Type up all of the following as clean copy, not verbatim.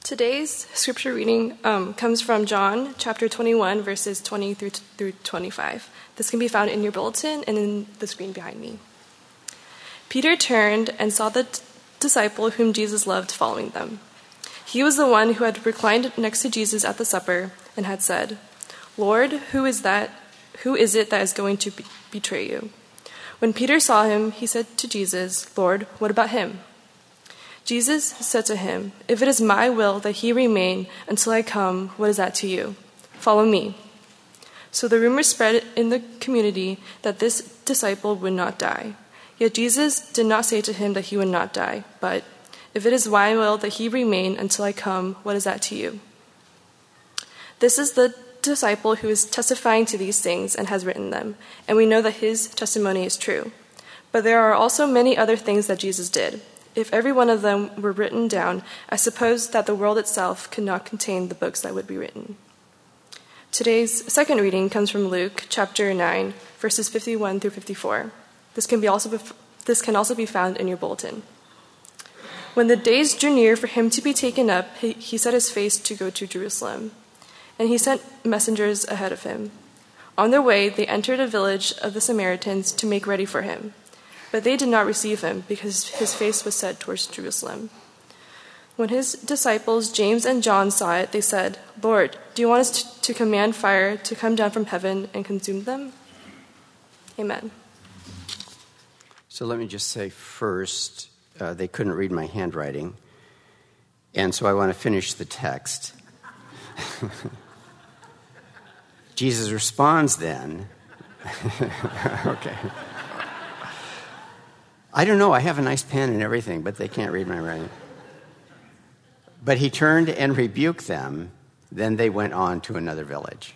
Today's scripture reading comes from John chapter 21, verses 20 through 25. This can be found in your bulletin and in the screen behind me. Peter turned and saw the disciple whom Jesus loved following them. He was the one who had reclined next to Jesus at the supper and had said, "Lord, who is it that is going to betray you?" When Peter saw him, he said to Jesus, "Lord, what about him?" Jesus said to him, "If it is my will that he remain until I come, what is that to you? Follow me." So the rumor spread in the community that this disciple would not die. Yet Jesus did not say to him that he would not die, but, "If it is my will that he remain until I come, what is that to you?" This is the disciple who is testifying to these things and has written them, and we know that his testimony is true. But there are also many other things that Jesus did. If every one of them were written down, I suppose that the world itself could not contain the books that would be written. Today's second reading comes from Luke chapter 9, verses 51 through 54. This can also be found in your bulletin. When the days drew near for him to be taken up, he set his face to go to Jerusalem, and he sent messengers ahead of him. On their way, they entered a village of the Samaritans to make ready for him. But they did not receive him, because his face was set towards Jerusalem. When his disciples, James and John, saw it, they said, "Lord, do you want us to command fire to come down from heaven and consume them?" Amen. So let me just say first, they couldn't read my handwriting, and so I want to finish the text. Jesus responds then. Okay. I don't know, I have a nice pen and everything, but they can't read my writing. But he turned and rebuked them, then they went on to another village.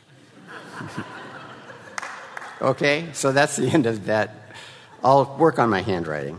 Okay, so that's the end of that. I'll work on my handwriting.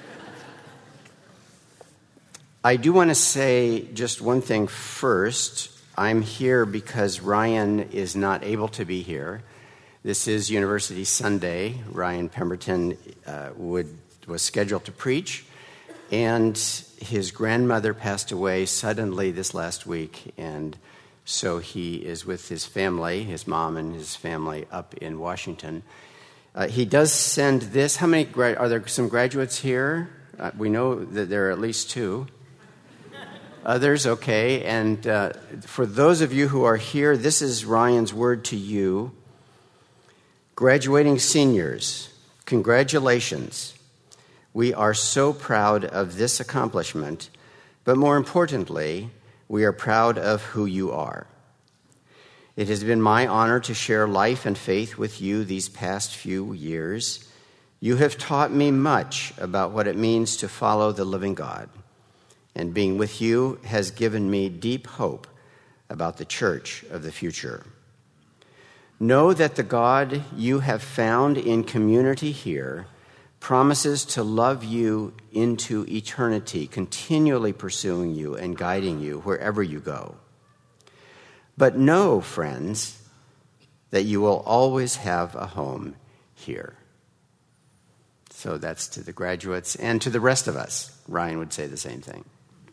I do want to say just one thing first. I'm here because Ryan is not able to be here. This is University Sunday. Ryan Pemberton was scheduled to preach, and his grandmother passed away suddenly this last week, and so he is with his family, his mom and his family, up in Washington. He does send this. How many are there? Some graduates here? We know that there are at least 2. Others, okay. And for those of you who are here, this is Ryan's word to you. Graduating seniors, congratulations. We are so proud of this accomplishment, but more importantly, we are proud of who you are. It has been my honor to share life and faith with you these past few years. You have taught me much about what it means to follow the living God, and being with you has given me deep hope about the church of the future. Know that the God you have found in community here promises to love you into eternity, continually pursuing you and guiding you wherever you go. But know, friends, that you will always have a home here. So that's to the graduates and to the rest of us. Ryan would say the same thing.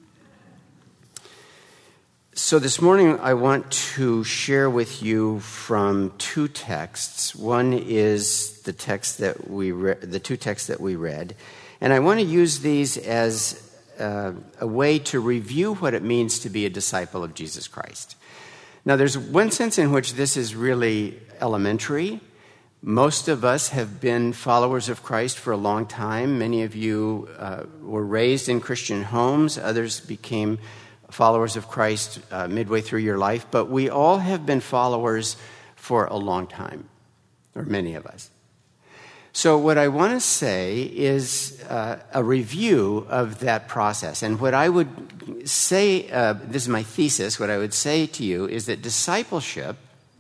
So this morning I want to share with you from 2 texts. One is the text that the 2 texts that we read, and I want to use these as a way to review what it means to be a disciple of Jesus Christ. Now, there's one sense in which this is really elementary. Most of us have been followers of Christ for a long time. Many of you were raised in Christian homes. Others became followers of Christ midway through your life, but we all have been followers for a long time, or many of us. So what I want to say is a review of that process. And what I would say, this is my thesis, what I would say to you is that discipleship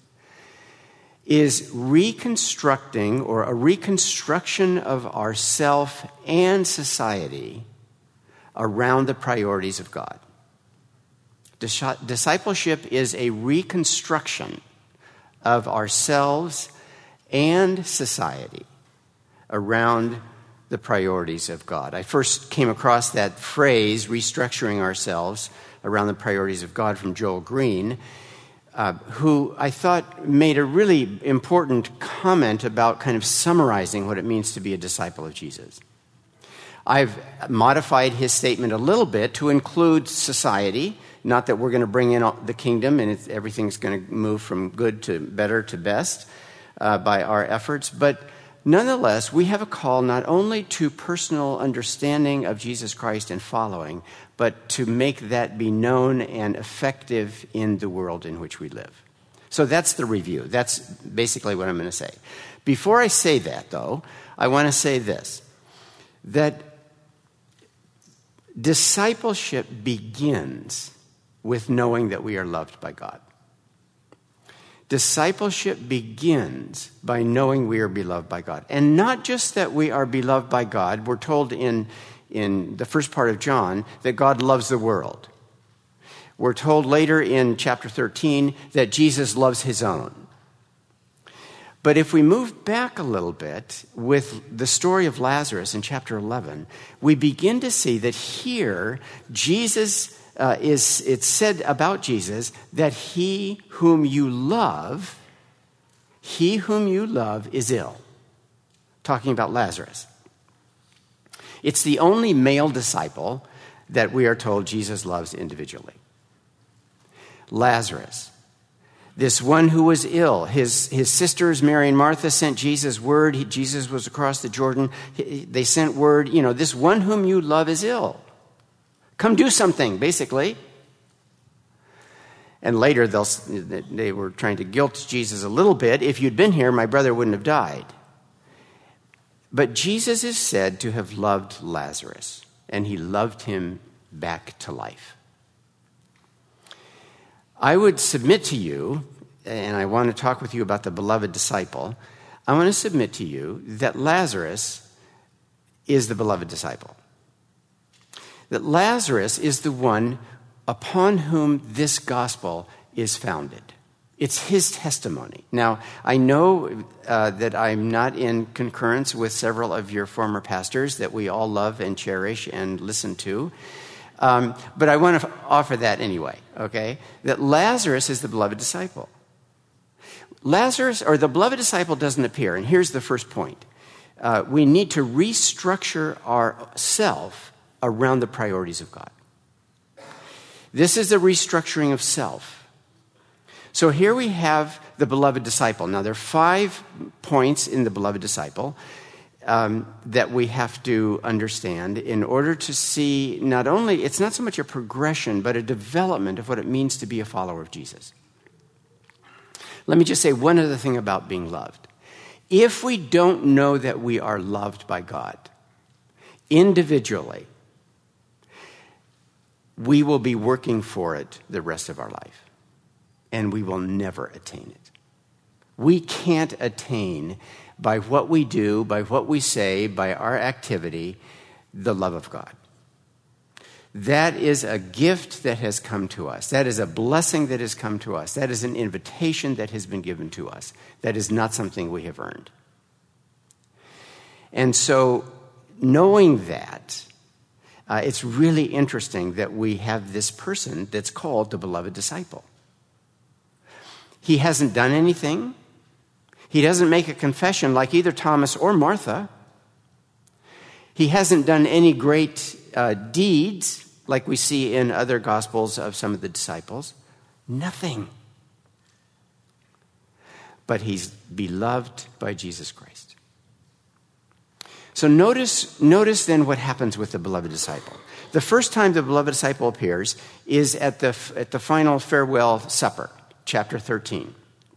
is reconstructing or a reconstruction of ourself and society around the priorities of God. Discipleship is a reconstruction of ourselves and society around the priorities of God. I first came across that phrase, restructuring ourselves around the priorities of God, from Joel Green, who I thought made a really important comment about kind of summarizing what it means to be a disciple of Jesus. I've modified his statement a little bit to include society, not that we're going to bring in the kingdom and everything's going to move from good to better to best by our efforts, but nonetheless, we have a call not only to personal understanding of Jesus Christ and following, but to make that be known and effective in the world in which we live. So that's the review. That's basically what I'm going to say. Before I say that, though, I want to say this, that discipleship begins with knowing that we are loved by God. Discipleship begins by knowing we are beloved by God. And not just that we are beloved by God. We're told in the first part of John that God loves the world. We're told later in chapter 13 that Jesus loves his own. But if we move back a little bit with the story of Lazarus in chapter 11, we begin to see that here Jesus it's said about Jesus that he whom you love is ill. Talking about Lazarus. It's the only male disciple that we are told Jesus loves individually. Lazarus, this one who was ill. His sisters, Mary and Martha, sent Jesus word. Jesus was across the Jordan. They sent word, this one whom you love is ill. Come do something, basically. And later they were trying to guilt Jesus a little bit. If you'd been here, my brother wouldn't have died. But Jesus is said to have loved Lazarus, and he loved him back to life. I would submit to you, and I want to talk with you about the beloved disciple, I want to submit to you that Lazarus is the beloved disciple. That Lazarus is the one upon whom this gospel is founded. It's his testimony. Now, I know that I'm not in concurrence with several of your former pastors that we all love and cherish and listen to, but I want to offer that anyway, okay? That Lazarus is the beloved disciple. Lazarus, or the beloved disciple, doesn't appear, and here's the first point. We need to restructure ourself around the priorities of God. This is the restructuring of self. So here we have the beloved disciple. Now, there are 5 points in the beloved disciple that we have to understand in order to see not only, it's not so much a progression, but a development of what it means to be a follower of Jesus. Let me just say one other thing about being loved. If we don't know that we are loved by God individually, we will be working for it the rest of our life, and we will never attain it. We can't attain by what we do, by what we say, by our activity, the love of God. That is a gift that has come to us. That is a blessing that has come to us. That is an invitation that has been given to us. That is not something we have earned. And so, knowing that, it's really interesting that we have this person that's called the beloved disciple. He hasn't done anything. He doesn't make a confession like either Thomas or Martha. He hasn't done any great deeds like we see in other gospels of some of the disciples. Nothing. But he's beloved by Jesus Christ. So notice then what happens with the beloved disciple. The first time the beloved disciple appears is at the final farewell supper, chapter 13.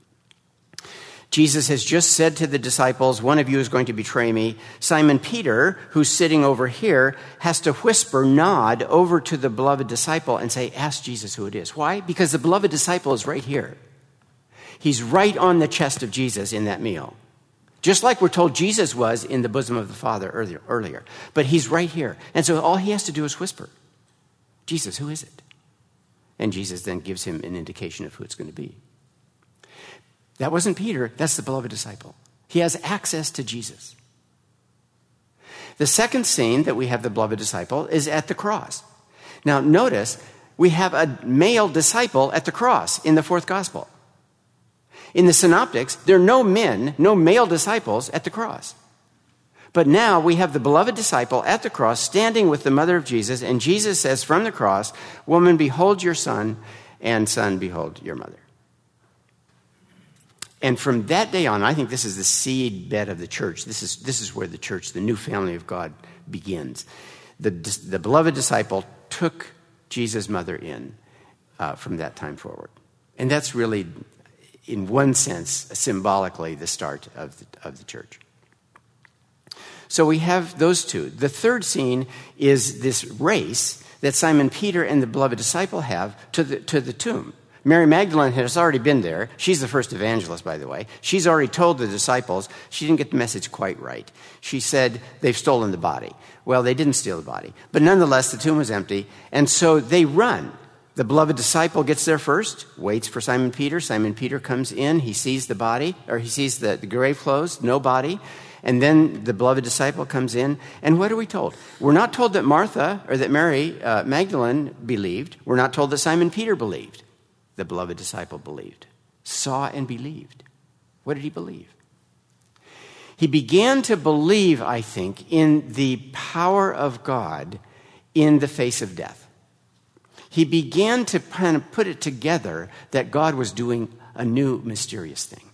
Jesus has just said to the disciples, one of you is going to betray me. Simon Peter, who's sitting over here, has to nod over to the beloved disciple and say, ask Jesus who it is. Why? Because the beloved disciple is right here. He's right on the chest of Jesus in that meal. Just like we're told Jesus was in the bosom of the Father earlier. But he's right here. And so all he has to do is whisper, Jesus, who is it? And Jesus then gives him an indication of who it's going to be. That wasn't Peter. That's the beloved disciple. He has access to Jesus. The second scene that we have the beloved disciple is at the cross. Now, notice we have a male disciple at the cross in the fourth gospel. In the synoptics, there are no men, no male disciples at the cross. But now we have the beloved disciple at the cross standing with the mother of Jesus, and Jesus says from the cross, "Woman, behold your son, and son, behold your mother." And from that day on, I think this is the seed bed of the church. This is where the church, the new family of God, begins. The beloved disciple took Jesus' mother in from that time forward. And that's really, in one sense, symbolically the start of the church. So we have those two. The third scene is this race that Simon Peter and the beloved disciple have to the tomb. Mary Magdalene has already been there. She's the first evangelist, by the way. She's already told the disciples. She didn't get the message quite right. She said, they've stolen the body. Well, they didn't steal the body. But nonetheless, the tomb was empty. And so they run. The beloved disciple gets there first, waits for Simon Peter. Simon Peter comes in. He sees the body, or he sees the grave closed, no body. And then the beloved disciple comes in. And what are we told? We're not told that Martha or that Mary Magdalene believed. We're not told that Simon Peter believed. The beloved disciple believed, saw and believed. What did he believe? He began to believe, I think, in the power of God in the face of death. He began to kind of put it together that God was doing a new mysterious thing.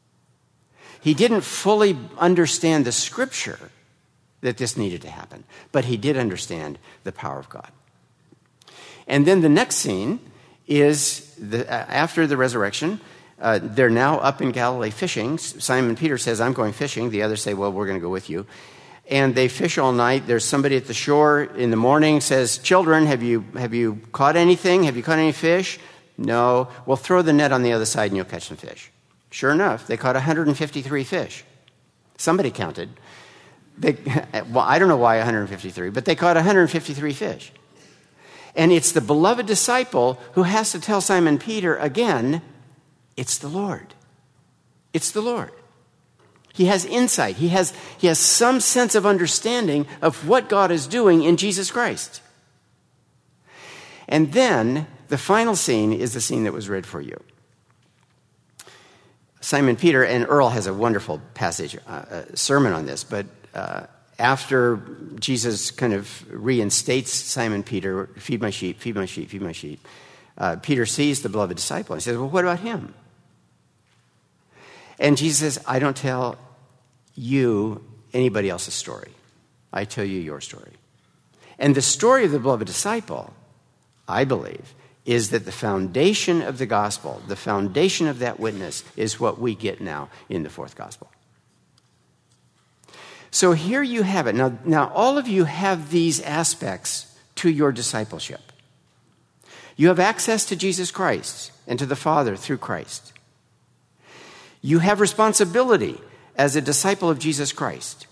He didn't fully understand the scripture that this needed to happen, but he did understand the power of God. And then the next scene is after the resurrection. They're now up in Galilee fishing. Simon Peter says, "I'm going fishing." The others say, "Well, we're going to go with you." And they fish all night. There's somebody at the shore in the morning says, "Children, have you caught anything? Have you caught any fish?" "No." "Well, throw the net on the other side and you'll catch some fish." Sure enough, they caught 153 fish. Somebody counted. Well, I don't know why 153, but they caught 153 fish. And it's the beloved disciple who has to tell Simon Peter again, it's the Lord. It's the Lord. He has insight. He has some sense of understanding of what God is doing in Jesus Christ. And then the final scene is the scene that was read for you. Simon Peter, and Earl has a wonderful passage, sermon on this, but after Jesus kind of reinstates Simon Peter, "Feed my sheep, feed my sheep, feed my sheep," Peter sees the beloved disciple and says, "Well, what about him?" And Jesus says, "I don't tell you anybody else's story. I tell you your story." And the story of the beloved disciple, I believe, is that the foundation of the gospel, the foundation of that witness, is what we get now in the fourth gospel. So here you have it. Now all of you have these aspects to your discipleship. You have access to Jesus Christ and to the Father through Christ. You have responsibility as a disciple of Jesus Christ,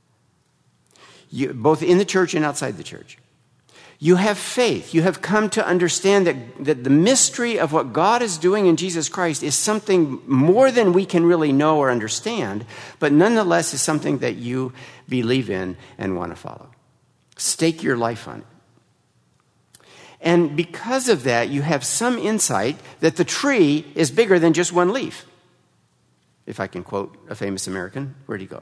both in the church and outside the church. You have faith. You have come to understand that the mystery of what God is doing in Jesus Christ is something more than we can really know or understand, but nonetheless is something that you believe in and want to follow. Stake your life on it. And because of that, you have some insight that the tree is bigger than just one leaf. If I can quote a famous American, where'd he go?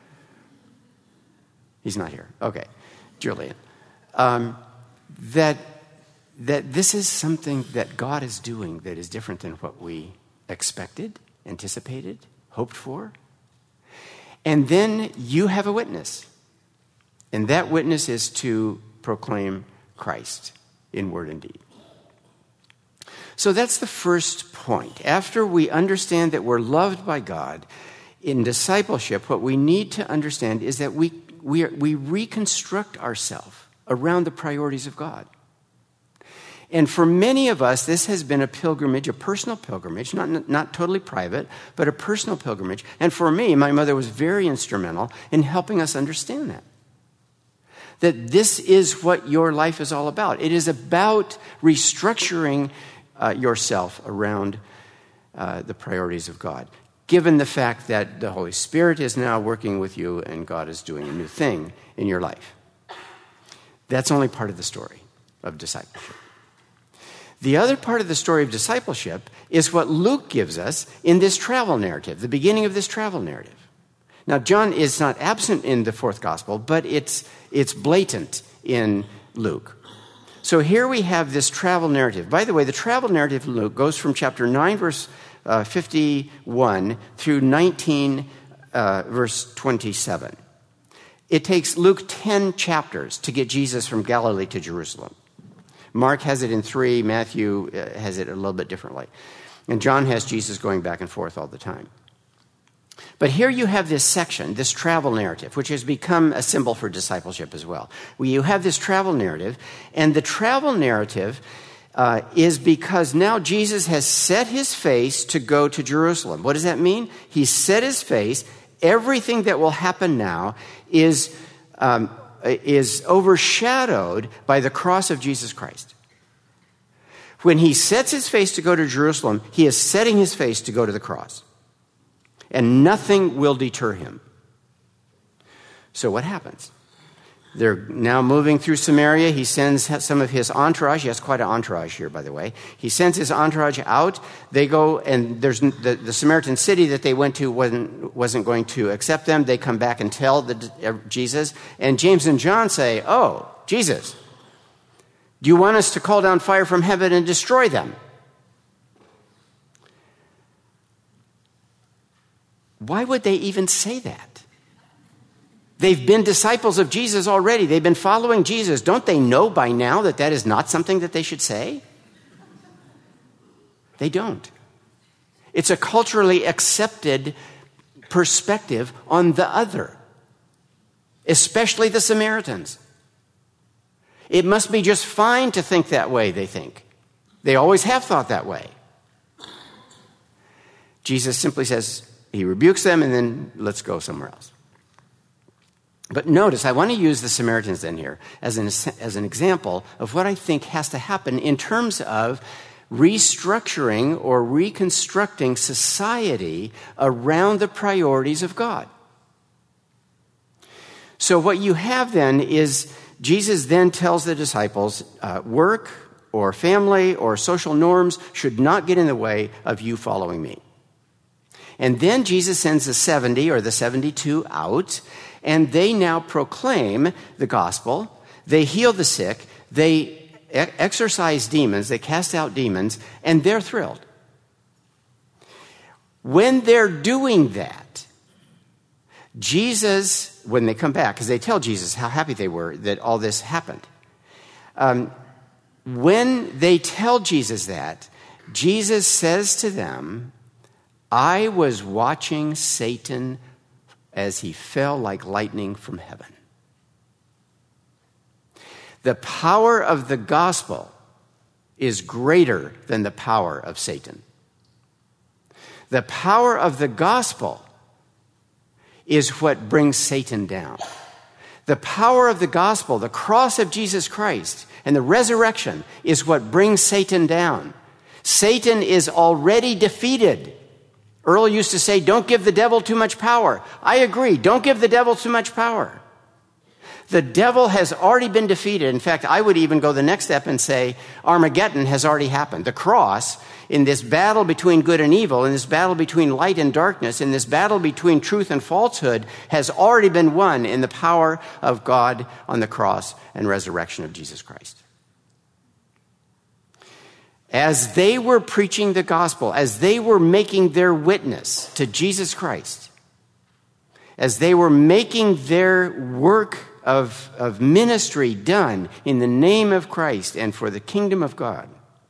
He's not here. Okay, Julian. That this is something that God is doing that is different than what we expected, anticipated, hoped for. And then you have a witness. And that witness is to proclaim Christ in word and deed. So that's the first point. After we understand that we're loved by God, in discipleship, what we need to understand is that we reconstruct ourselves around the priorities of God. And for many of us, this has been a pilgrimage, a personal pilgrimage, not totally private, but a personal pilgrimage. And for me, my mother was very instrumental in helping us understand that this is what your life is all about. It is about restructuring yourself around the priorities of God. given the fact that the Holy Spirit is now working with you and God is doing a new thing in your life. That's only part of the story of discipleship. The other part of the story of discipleship is what Luke gives us in this travel narrative, the beginning of this travel narrative. Now, John is not absent in the fourth gospel, but it's blatant in Luke. So here we have this travel narrative. By the way, the travel narrative in Luke goes from chapter 9, verse 51 through 19, verse 27. It takes Luke 10 chapters to get Jesus from Galilee to Jerusalem. Mark has it in 3, Matthew has it a little bit differently. And John has Jesus going back and forth all the time. But here you have this section, this travel narrative, which has become a symbol for discipleship as well. You have this travel narrative, and the travel narrative is because now Jesus has set his face to go to Jerusalem. What does that mean? He's set his face. Everything that will happen now is overshadowed by the cross of Jesus Christ. When he sets his face to go to Jerusalem, he is setting his face to go to the cross. And nothing will deter him. So what happens? They're now moving through Samaria. He sends some of his entourage. He has quite an entourage here, by the way. He sends his entourage out. They go, and there's the Samaritan city that they went to wasn't going to accept them. They come back and tell Jesus. And James and John say, "Oh, Jesus, do you want us to call down fire from heaven and destroy them?" Why would they even say that? They've been disciples of Jesus already. They've been following Jesus. Don't they know by now that that is not something that they should say? They don't. It's a culturally accepted perspective on the other, especially the Samaritans. It must be just fine to think that way, they think. They always have thought that way. Jesus simply says, he rebukes them, and then let's go somewhere else. But notice, I want to use the Samaritans then here as an example of what I think has to happen in terms of restructuring or reconstructing society around the priorities of God. So what you have then is Jesus then tells the disciples, work or family or social norms should not get in the way of you following me. And then Jesus sends the 70 or the 72 out, and they now proclaim the gospel. They heal the sick. They exorcise demons. They cast out demons, and they're thrilled. When they're doing that, Jesus, when they come back, because they tell Jesus how happy they were that all this happened. When they tell Jesus that, Jesus says to them, I was watching Satan as he fell like lightning from heaven. The power of the gospel is greater than the power of Satan. The power of the gospel is what brings Satan down. The power of the gospel, the cross of Jesus Christ, and the resurrection is what brings Satan down. Satan is already defeated. Earl used to say, don't give the devil too much power. I agree. Don't give the devil too much power. The devil has already been defeated. In fact, I would even go the next step and say Armageddon has already happened. The cross, in this battle between good and evil, in this battle between light and darkness, in this battle between truth and falsehood, has already been won in the power of God on the cross and resurrection of Jesus Christ. As they were preaching the gospel, as they were making their witness to Jesus Christ, as they were making their work of ministry done in the name of Christ and for the kingdom of God,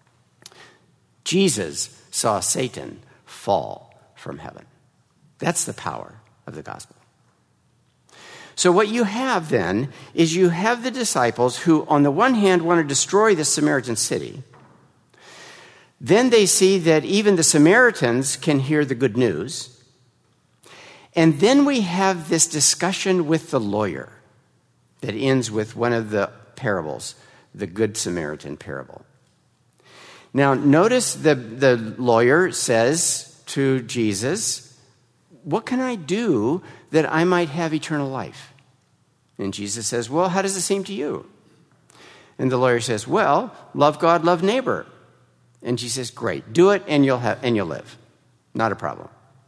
Jesus saw Satan fall from heaven. That's the power of the gospel. So what you have then is you have the disciples who, on the one hand, want to destroy the Samaritan city. Then they see that even the Samaritans can hear the good news. And then we have this discussion with the lawyer that ends with one of the parables, the Good Samaritan parable. Now, notice the lawyer says to Jesus, what can I do that I might have eternal life? And Jesus says, well, how does it seem to you? And the lawyer says, well, love God, love neighbor. And Jesus says, great, do it and you'll live. Not a problem.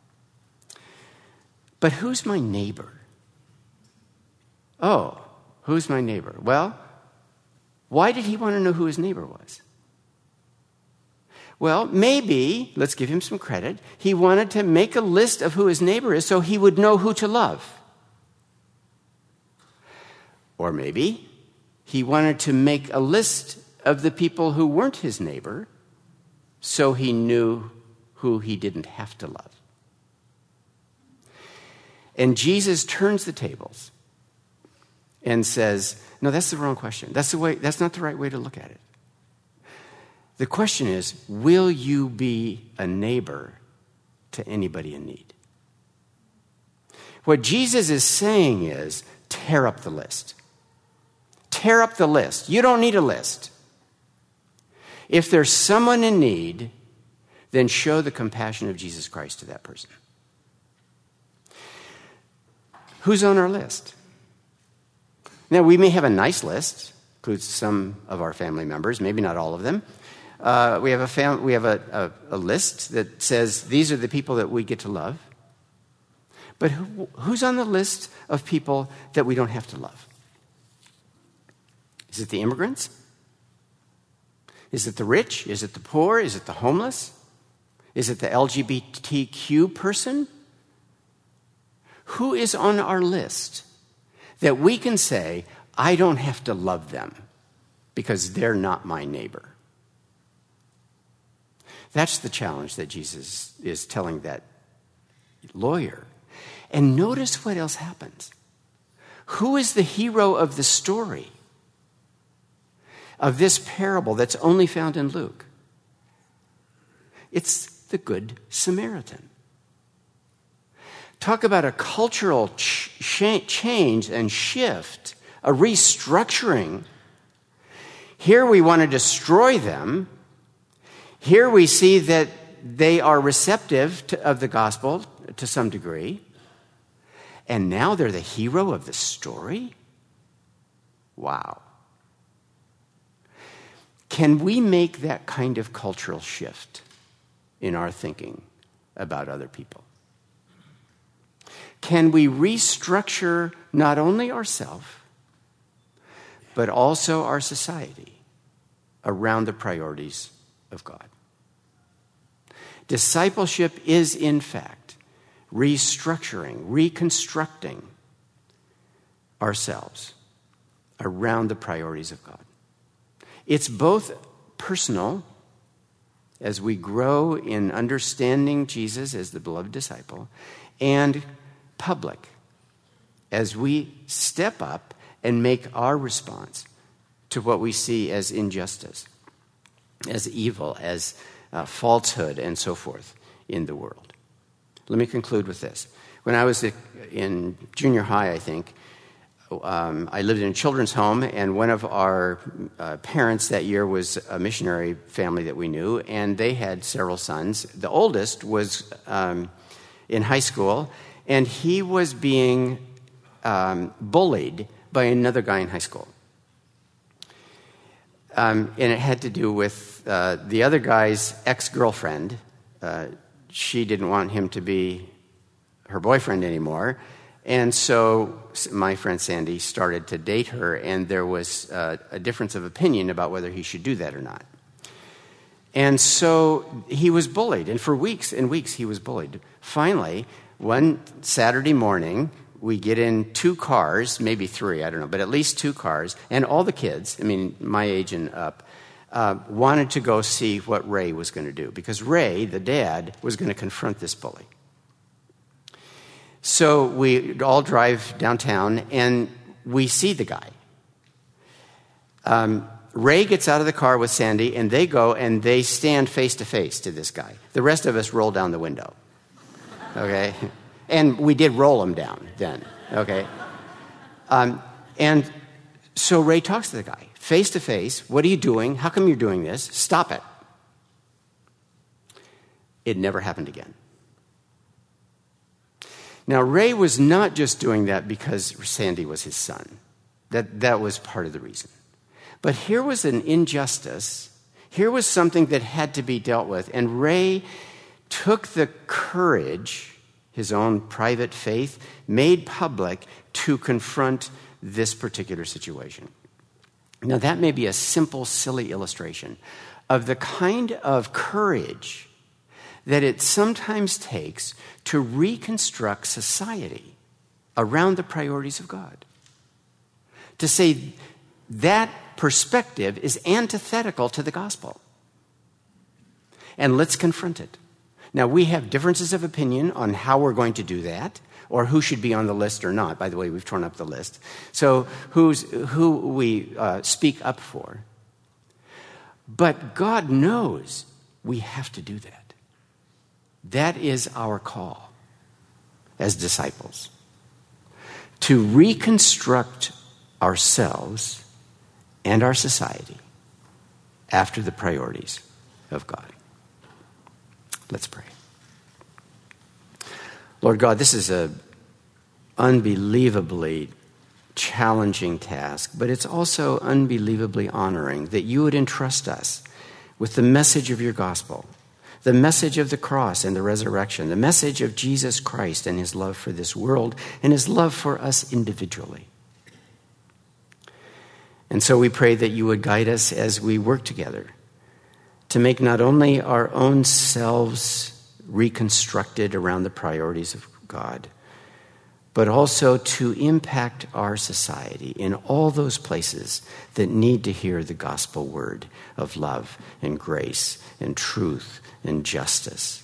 But who's my neighbor? Oh, who's my neighbor? Well, why did he want to know who his neighbor was? Well, maybe, let's give him some credit, he wanted to make a list of who his neighbor is so he would know who to love. Or maybe he wanted to make a list of the people who weren't his neighbor so he knew who he didn't have to love. And Jesus turns the tables and says, no, that's the wrong question. That's not the right way to look at it. The question is, will you be a neighbor to anybody in need? What Jesus is saying is, tear up the list. Tear up the list. You don't need a list. If there's someone in need, then show the compassion of Jesus Christ to that person. Who's on our list? Now, we may have a nice list, includes some of our family members, maybe not all of them. We have a list that says these are the people that we get to love. But who's on the list of people that we don't have to love? Is it the immigrants? Is it the rich? Is it the poor? Is it the homeless? Is it the LGBTQ person? Who is on our list that we can say, I don't have to love them because they're not my neighbor? That's the challenge that Jesus is telling that lawyer. And notice what else happens. Who is the hero of the story of this parable that's only found in Luke? It's the Good Samaritan. Talk about a cultural change and shift, a restructuring. Here we want to destroy them. Here we see that they are receptive of the gospel to some degree. And now they're the hero of the story? Wow. Can we make that kind of cultural shift in our thinking about other people? Can we restructure not only ourselves, but also our society around the priorities of God? Discipleship is, in fact, restructuring, reconstructing ourselves around the priorities of God. It's both personal, as we grow in understanding Jesus as the beloved disciple, and public, as we step up and make our response to what we see as injustice, as evil, as falsehood, and so forth in the world. Let me conclude with this. When I was in junior high, I think, I lived in a children's home, and one of our parents that year was a missionary family that we knew, and they had several sons. The oldest was in high school, and he was being bullied by another guy in high school. And it had to do with the other guy's ex-girlfriend. She didn't want him to be her boyfriend anymore. And so my friend Sandy started to date her, and there was a difference of opinion about whether he should do that or not. And so he was bullied, and for weeks and weeks he was bullied. Finally, one Saturday morning, we get in 2 cars, maybe 3, I don't know, but at least 2 cars, and all the kids, I mean, my age and up, wanted to go see what Ray was going to do, because Ray, the dad, was going to confront this bully. So we all drive downtown, and we see the guy. Ray gets out of the car with Sandy, and they go and they stand face to face to this guy. The rest of us roll down the window. Okay? And we did roll him down then. Okay? And so Ray talks to the guy, face to face. What are you doing? How come you're doing this? Stop it. It never happened again. Now, Ray was not just doing that because Sandy was his son. That was part of the reason. But here was an injustice. Here was something that had to be dealt with. And Ray took the courage, his own private faith, made public to confront this particular situation. Now, that may be a simple, silly illustration of the kind of courage that it sometimes takes to reconstruct society around the priorities of God. To say that perspective is antithetical to the gospel. And let's confront it. Now, we have differences of opinion on how we're going to do that, or who should be on the list or not. By the way, we've torn up the list. So who we speak up for. But God knows we have to do that. That is our call as disciples. To reconstruct ourselves and our society after the priorities of God. Let's pray. Lord God, this is an unbelievably challenging task, but it's also unbelievably honoring that you would entrust us with the message of your gospel, the message of the cross and the resurrection, the message of Jesus Christ and his love for this world and his love for us individually. And so we pray that you would guide us as we work together to make not only our own selves reconstructed around the priorities of God, but also to impact our society in all those places that need to hear the gospel word of love and grace and truth and justice.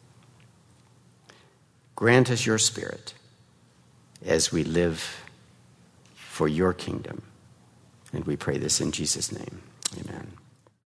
Grant us your Spirit as we live for your kingdom. And we pray this in Jesus' name. Amen.